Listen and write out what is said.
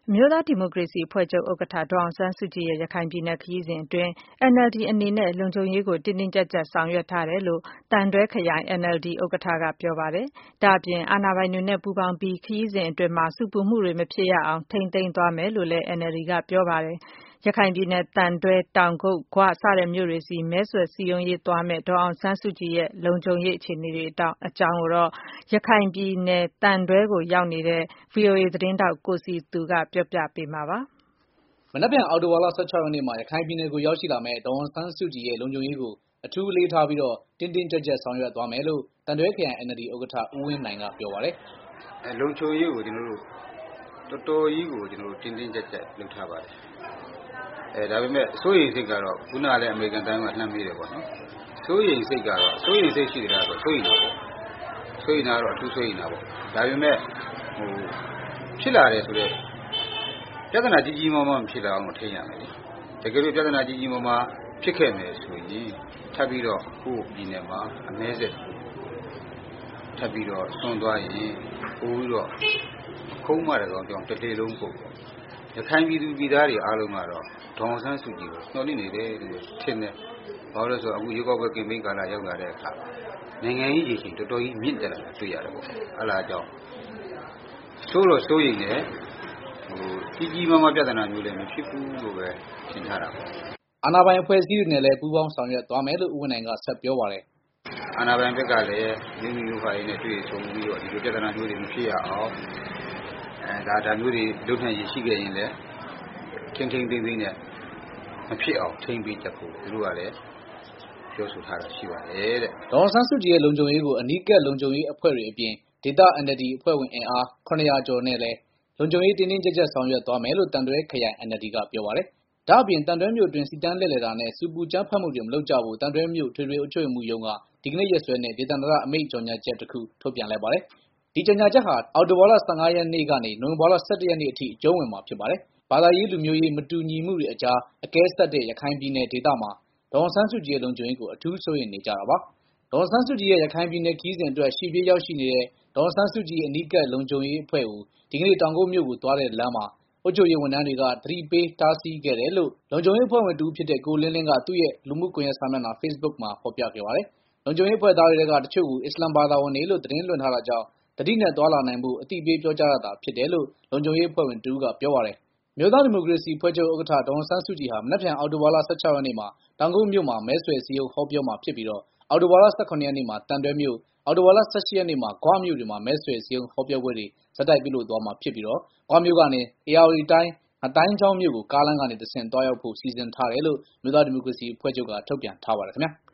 အမျိုးသားဒီမိုကရေစီအဖွဲ့ချုပ်ဥက္ကဋ္ဌဒေါ်အောင်ဆန်းစုကြည်ရဲ့ရခိုင်ပြည်နယ်ခရီးစဉ်အတွင်း NLD အနေနဲ့လုံခြုံရေးကိုတင်းတင်းကျပ်ကျပ်ဆောင်ရွက်ထားတယ်လို့သံတွဲခရိုင် NLD ဥက္ကဋ္ဌကပြောပါတယ်။ဒါ့အပြင်အာဏာပိုင်တွေနဲ့ပူးပေါင်းပြီးခရီးစဉ်အတွင်းဆူပူမှုတွေမဖြစ်ရအောင်ထိန်းသိမ်းသွားမယ်လို့လည်း NLD ကပြောပါတယ်။ရခိုင်ပြည်နယ်သံတွဲ၊တောင်ကုတ်၊ဂွ စတဲ့မြို့တွေဆီမဲဆွယ်စည်းရုံးရေးသွားမယ့်ဒေါ်အောင်ဆန်းစုကြည်ရဲ့လုံခြုံရေးအခြေအနေတွေအကြောင်းရခိုင်ပြည်နယ်သံတွဲကိုရောက်နေတဲ့ VOA သတင်းထောက်ကိုစည်သူကပြောပြပေးမှာပါ။မနက်ဖြန်အောက်တိုဘာလ ရက်နေ့မှာရခိုင်ပြည်နယ်ကိုရောက်ရှိလာမယ့်ဒေါ်အောင်ဆန်းစုကြည်ရဲ့လုံခြုံရေးကိုအထူးအလေးထားပြီးတင်းတင်းကျပ်ကျပ်ဆောင်ရွက်သွားမယ်လို့သံတွဲခရိုင် NLD ဥက္ကဋ္ဌဦးဝင်းနိုင်ကပြောပါတယ်။လုံခြုံရေးကိုကျွန်တော်တို့တော်တော်ကြီးကိုကျွန်တော်တို့တင်းတင်းကျပ်ကျပ်လုပ်ထားပါတယ်။ဒါပေမဲ့စိုးရိမ်စိတ်ကတော့ခုနကလည်းအမေရိကန်တိုင်းကလှမ်းမေးတယ်ပေါ့နော်။စိုးရိမ်စိတ်ရှိတယ်လားဆိုစိုးရိမ်တာပေါ့။စိုးရိမ်တာတော့အထူးစိုးရိမ်တာပေါ့။ဒါပေမဲ့ဖြစ်လာတယ်ဆိုတော့ပြဿနာကြီးကြီးမားမားမဖြစ်လာအောင်ထိန်းရမယ်လေ။တကယ်လို့ပြဿနာကြီးကြီးမားမားဖြစ်ခဲ့မယ်ဆိုရင်ထပ်ပြီးတော့ခုပြည်နယ်မှာအမဲဆက်ထပ်ပြီးတော့ဆွန့်သွားရင်ပို့ပြီးတော့ခုံးမတဲ့ကောင်ကြောင့်တစ်လေလုံးပို့ပေါ့။ရခိုင်ပြည်သူပြည်သားတွေအားလုံးကတော့ဒေါ်အောင်ဆန်းစုကြည်ကိုနှော်လင့်နေတယ်လို့ထင်တယ်။ဘာလို့လဲဆိုတော့အခုရွေးကောက်ပွဲကင်ပိန်းကာလရောက်လာတဲ့အခါနိုင်ငံရေးရေချိန်တော်တော်ကြီးမြင့်တက်လာတာတွေ့ရတယ်ပေါ့။အဲ့ဒါကြောင့်စိုးရိမ်တယ်ကြီးကြီးမားမားပြဿနာမျိုးလည်းမဖြစ်ဘူးလို့ပဲထင်ထားတာပေါ့။အာဏာပိုင်အဖွဲ့အစည်းတွေနဲ့လည်းပူးပေါင်းဆောင်ရွက်သွားမယ်လို့ဦးဝင်းနိုင်ကဆက်ပြောပါတယ်။အာဏာပိုင်ဘက်ကလည်းမိမိတို့ဟာရင်းနဲ့တွေ့ဆုံပြီးတော့ဒီလိုပြဿနာမျိုးတွေမဖြစ်ရအောင်ဒါမျိုးတွေလုပ်နိုင်ရရှိခဲ့ရင်လည်းထိန်းသိမ်းနဲ့မဖြစ်အောင်ထိန်းပေးတတ်ဖို့သူတို့ကလည်းပြောဆိုထားတာရှိပါတယ်တဲ့။ဒေါ်အောင်ဆန်းစုကြည်ရဲ့လုံခြုံရေးကိုအနီးကပ်လုံခြုံရေးအဖွဲ့တွေအပြင်ဒေသ NLD အဖွဲ့ဝင်အင်အား900ကျော်နဲ့လည်းလုံခြုံရေးတင်းတင်းကျပ်ကျပ်ဆောင်ရွက်သွားမယ်လို့သံတွဲခရိုင် NLD ကပြောပါတယ်။ဒါ့အပြင်သံတွဲမြို့တွင်စီတန်းလှည့်လည်တာနဲ့ဆူပူကြမ်းဖက်မှုတွေမလုပ်ကြဖို့သံတွဲမြို့ထွေထွေအုပ်ချုပ်ရေးမှူးရုံးကဒီကနေ့ရက်စွဲနဲ့ဒေသန္တရအမိန့်ကြေညာချက်တစ်ခုထုတ်ပြန်လိုက်ပါတယ်။ဒီကြေညာချက်ဟာအောက်တိုဘာလရက်နေ့ကနေနိုဝင်ဘာလရက်နေ့အထိအကျုံးဝင်မှာဖြစ်ပါတယ်။ဘာသာရေးလူမျိုးရေးမတူညီမှုတွေအကြားအကဲဆက်တဲ့ရခိုင်ပြည်နယ်ဒေသမှာဒေါ်အောင်ဆန်းစုကြည်ရဲ့လုံခြုံရေးကိုအထူးစိုးရိမ်နေကြတာပါ။ဒေါ်အောင်ဆန်းစုကြည်ရဲ့ရခိုင်ပြည်နယ်ခရီးစဉ်အတွက်ရှေ့ပြေးရောက်ရှိနေတဲ့ဒေါ်အောင်ဆန်းစုကြည်အနီးကပ်လုံခြုံရေးအဖွဲ့ကိုဒီကနေ့တောင်ကုတ်မြို့ကိုသွားတဲ့လမ်းမှာအုပ်ချုပ်ရေးဝန်ထမ်းတွေကသတိပေးတားဆီးခဲ့တယ်လို့လုံခြုံရေးအဖွဲ့ဝင်တူဖြစ်တဲ့ကိုလင်းလင်းကသူ့ရဲ့လူမှုကွန်ရက်စာမျက်နှာ Facebook မှာဖော်ပြခဲ့ပါတယ်။လုံခြုံရေးအဖွဲ့သားတွေကတချို့ကိုအစ္စလာမ်ဘာသာဝင်တွေလို့သတင်းလွှင့်ထားတာကြောင့်တတိနဲ့သွားလာနိုင်ဖို့အသိပေးပြောကြားရတာဖြစ်တယ်လို့လုံခြုံရေးအဖွဲ့ဝင်တူကပြောပါတယ်။မြို့သားဒီမိုကရေစီအဖွဲ့ချုပ်ဥက္ကဋ္ဌဒေါ်အောင်ဆန်းစုကြည်ဟာမနက်ဖြန်အောက်တိုဘာလရက်နေ့မှာတောင်ကုတ်မြို့မှာမဲဆွယ်စည်းရုံးဟောပြောမှာဖြစ်ပြီးအောက်တိုဘာလရက်နေ့မှာတန်တွဲမြို့အောက်တိုဘာလရက်နေ့မှာဂွမြို့တွေမှာမဲဆွယ်စည်းရုံးဟောပြောပွဲတွေဆက်တိုက်ပြုလုပ်သွားမှာဖြစ်ပြီးဂွမြို့ကနေဧရာဝတီတိုင်းငတိုင်းချောင်းမြို့ကိုကားလမ်းကနေတဆင့်သွားရောက်ဖို့စီစဉ်ထားတယ်လို့မြို့သားဒီမိုကရေစီအဖွဲ့ချုပ်ကထုတ်ပြန်ထားပါတယ်ခင်ဗျာ။